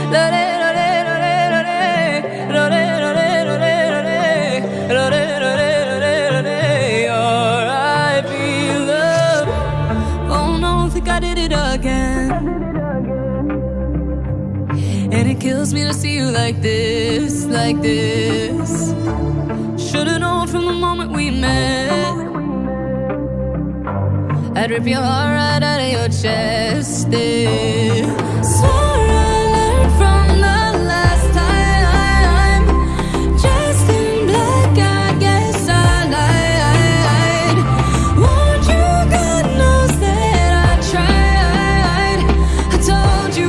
I did it again. And it kills me to see you like this, like this. Should've known from the moment we met, I'd rip your heart right out of your chest. Swore I learned from the last time. Dressed in black, I guess I lied. Won't you, God knows that I tried. I told you.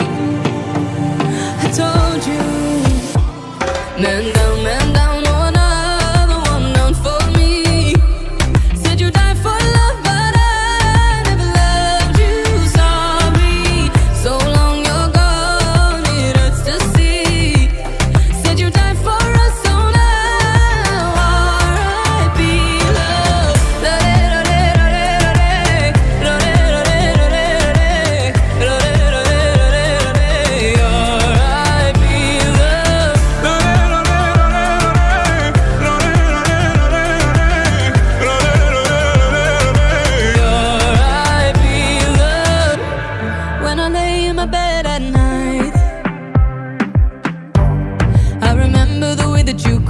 Man down, oh, another one down for me. Said you died for love, but I never loved you. Sorry, so long you're gone, it hurts to see. Said you died for us, so now R.I.P. love. When I lay in my bed at night, I remember the way that you